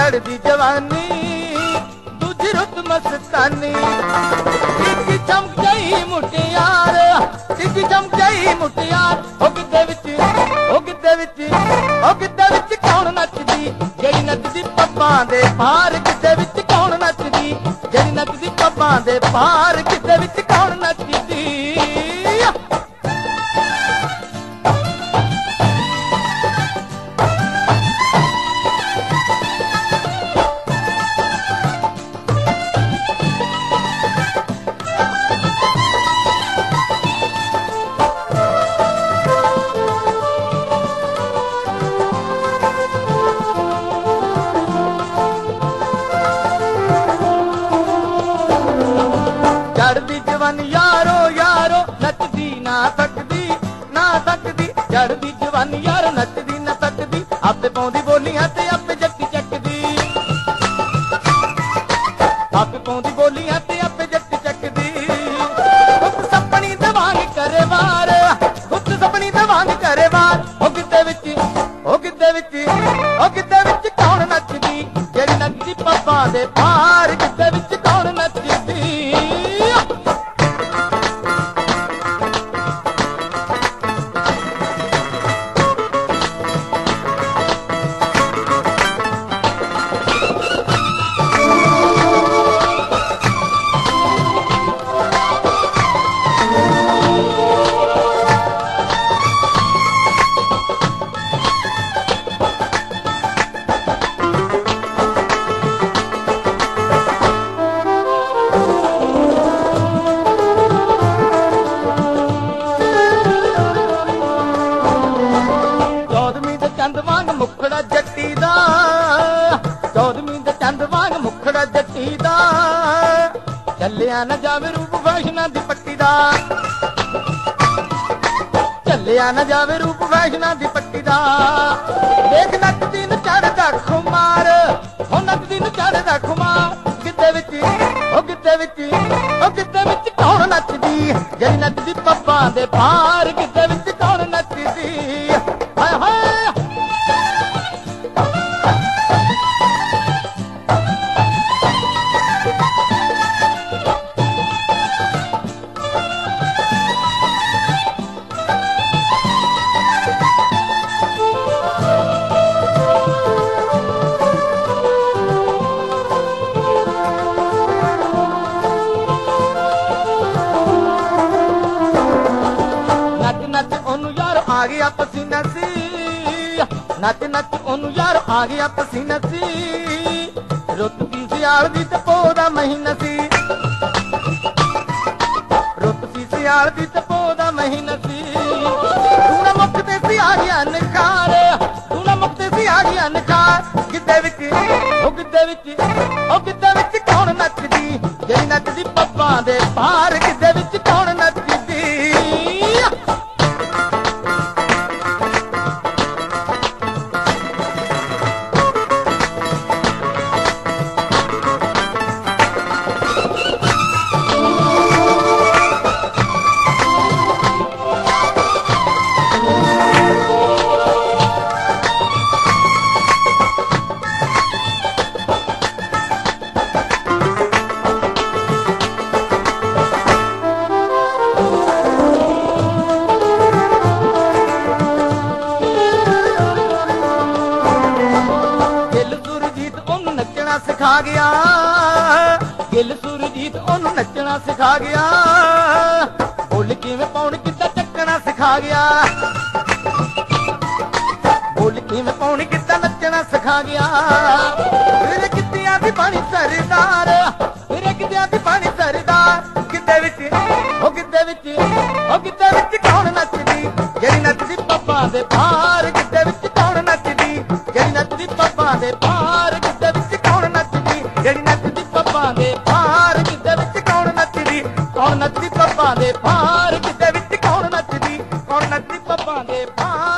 चढ़दी जवानी दूजी रुत मस्तानी। तिजी चमक गई मुटियार, तिजी चमक गई मुटियार। ओ गिद्धे विच, ओ गिद्धे विच, ओ गिद्धे विच कौन नचदी जेड़ी नचदी पब्बां दे पार। गिद्धे विच कौन नचदी जेड़ी नचदी पब्बां दे पार। गिद्धे विच कौन नचदी। चढ़दी जवानी यारो यारो नचदी ना सकदी ना सकदी। चढ़दी जवानी यारो नचदी ना सकदी। आपे पाउंदी बोलियां ते आपे जट्टी चकदी, आपे पाउंदी बोलियां ते आपे जट्टी चकदी। खुद सपनी दे वांग करे वार, खुद सपनी दे वांग करे वार। ओ गिद्धे विच, ओ गिद्धे विच, ओ गिद्धे विच कौन नचदी जेड़ी नचदी पब्बां दे पार। गिद्धे विच कौन नचदी। चंद वांग मुखड़ा जट्टी दा, चौदवीं दे चंद वांग मुखड़ा जट्टी दा। चलिया न जावे रूप वैष्णा दी पट्टी दा, चलिया न जावे रूप वैष्णा दी पट्टी दा। देख नचदी न चढ़दा खुमार, हो नचदी न चढ़दा खुमार। गिद्धे विच, ओ गिद्धे विच, ओ गिद्धे विच कौन नचदी जेड़ी नचदी पब्बां दे पार। गिद्धे विच कौन नचदी। हाय हाय आ गया पसीना सी, नच नच ओनू यार आ गया पसीना सी। रुत सी सियाल दी ते पो दा महीना सी, रुत सी सियाल दी ते पो दा महीना सी। तू ना मुकते सी आ गया नखार, तू ना मुकते सी आ गया नखार। गिद्धे विच, ओ गिद्धे विच, ओ गिद्धे विच कौन नचदी जेड़ी नचदी पब्बां दे पार। गिद्धे विच कौन नचदी। सिखा गया गिल सुरजीत ओनू नचना सिखा गया। बोल किवें पाउण किद्दां चक्कना सिखा गया, बोल किवें पाउण किद्दां नचना सिखा गया। मेरे गिद्धियां दी पानी सरदार, मेरे गिद्धियां दी पानी सरदार। गिद्धे विच, ओ गिद्धे विच, ओ गिद्धे विच कौन नचदी जेड़ी नचदी पब्बां दे पार। गिद्धे विच कौन नचदी जेड़ी नचदी पब्बां दे पार। गिद्धे विच कौन नचदी जेड़ी नचदी पब्बां दे पार। गिद्धे विच कौन नचदी, कौन नचदी पब्बां दे पार। गिद्धे विच कौन नचदी, कौन नचदी पब्बां दे पार।